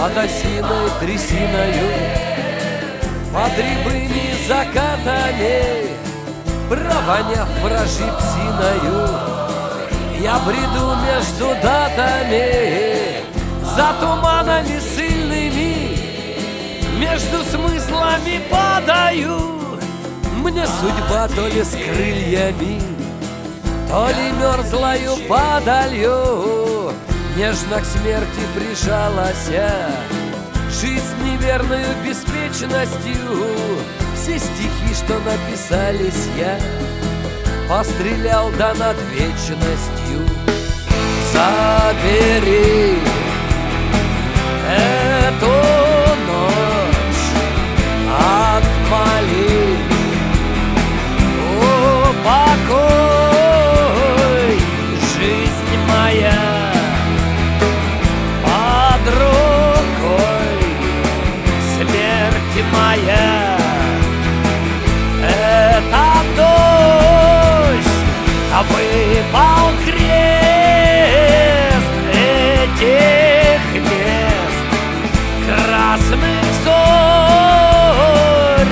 под осиной трясиною, под рябыми закатами, провоняв вражьей псиною, я бреду между датами, за туманами сильными, между смыслами падаю. Мне судьба то ли с крыльями, то ли мерзлою падалью нежно к смерти прижалась. Жизнь неверную беспечностью, все стихи, что написались, я пострелял да над вечностью. Забери эту ночь от молитв, покой, жизнь моя под рукой, смерть моя. Это дождь, выпал крест этих мест, красных зорь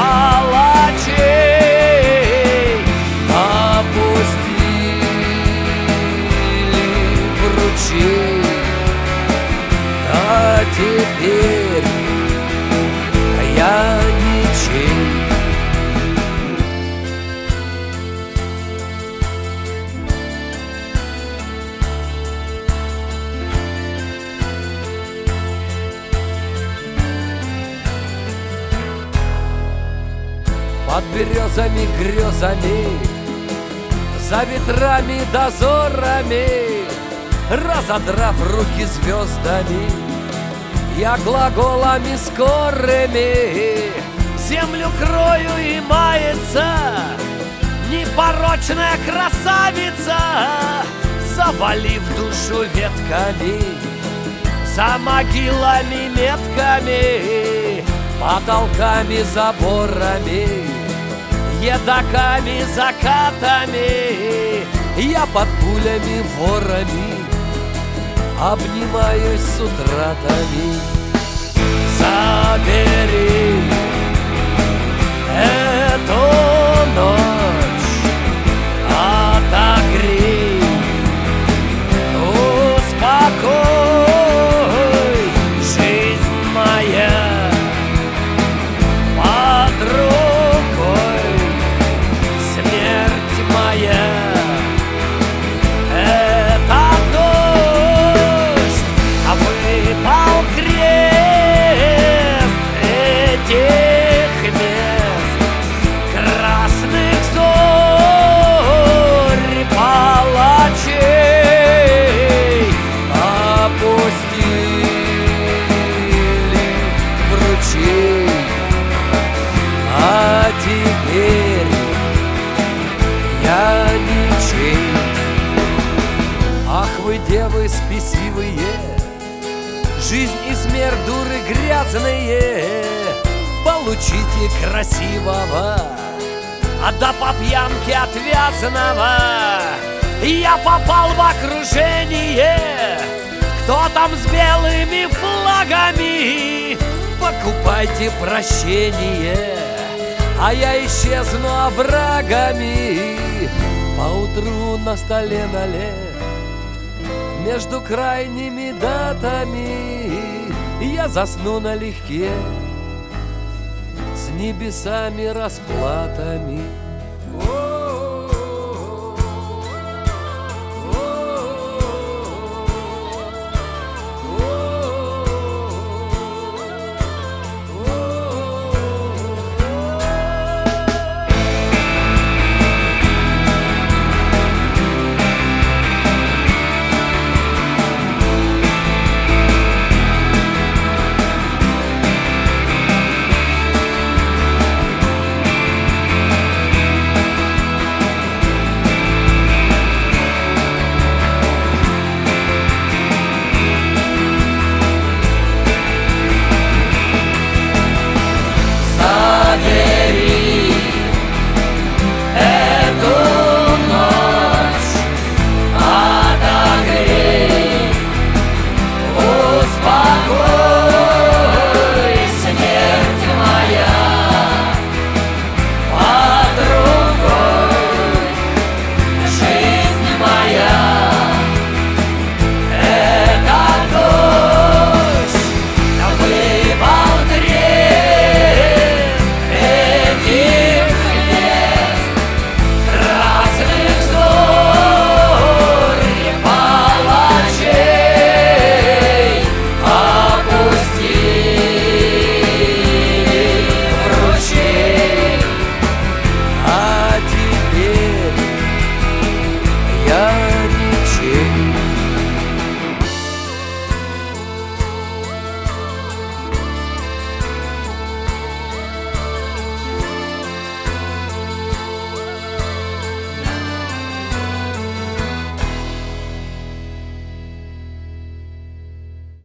палачей опустили в ручей. А теперь я ничей. Под березами грезами, за ветрами дозорами, разодрав руки звездами, я глаголами скорыми землю крою, и мается непорочная красавица, завалив душу ветками, за могилами метками, потолками, заборами, едоками, закатами. Я под пулями, ворами обнимаюсь с утратами. Забери эту ночь, отогрей, успокой, жизнь моя под рукой, смерть моя. Это дождь, выпал крест этих мест, красных зорь палачей опустили в ручей. А теперь я ничей. Ах вы, девы спесивые, жизнь и смерть дуры грязные, получите красивого, а да по пьянке отвязанного. Я попал в окружение, кто там с белыми флагами, покупайте прощение, а я исчезну оврагами. Поутру на столе налет между крайними датами, я засну налегке с небесами расплатами.